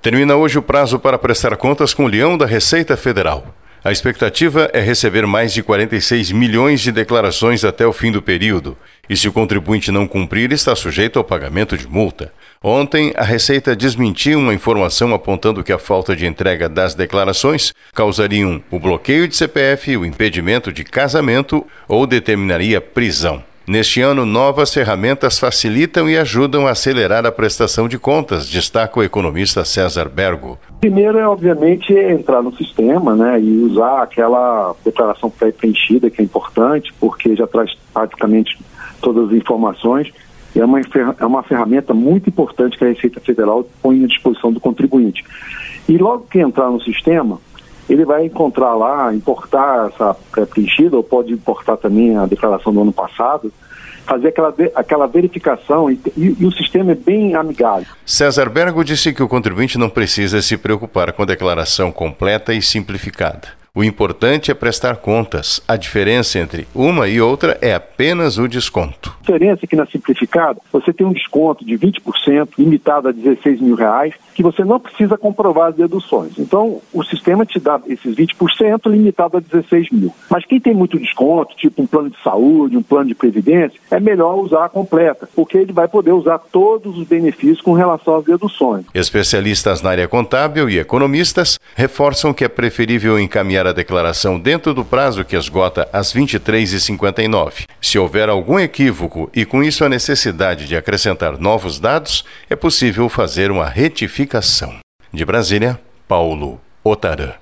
Termina hoje o prazo para prestar contas com o leão da Receita Federal. A expectativa é receber mais de 46 milhões de declarações até o fim do período. E se o contribuinte não cumprir, está sujeito ao pagamento de multa. Ontem, a Receita desmentiu uma informação apontando que a falta de entrega das declarações causariam o bloqueio de CPF, o impedimento de casamento ou determinaria prisão. Neste ano, novas ferramentas facilitam e ajudam a acelerar a prestação de contas, destaca o economista César Bergo. Primeiro é, obviamente, entrar no sistema, e usar aquela declaração pré-preenchida, que é importante, porque já traz praticamente todas as informações. E é uma ferramenta muito importante que a Receita Federal põe à disposição do contribuinte. E logo que entrar no sistema, ele vai encontrar lá, importar essa pré-preenchida, ou pode importar também a declaração do ano passado, fazer aquela verificação e o sistema é bem amigável. César Bergo disse que o contribuinte não precisa se preocupar com a declaração completa e simplificada. O importante é prestar contas. A diferença entre uma e outra é apenas o desconto. A diferença é que na simplificada você tem um desconto de 20%, limitado a R$16 mil, que você não precisa comprovar as deduções. Então, o sistema te dá esses 20% limitado a 16 mil. Mas quem tem muito desconto, tipo um plano de saúde, um plano de previdência, é melhor usar a completa, porque ele vai poder usar todos os benefícios com relação às deduções. Especialistas na área contábil e economistas reforçam que é preferível encaminhar a declaração dentro do prazo que esgota às 23h59. Se houver algum equívoco e com isso a necessidade de acrescentar novos dados, é possível fazer uma retificação. De Brasília, Paulo Otarã.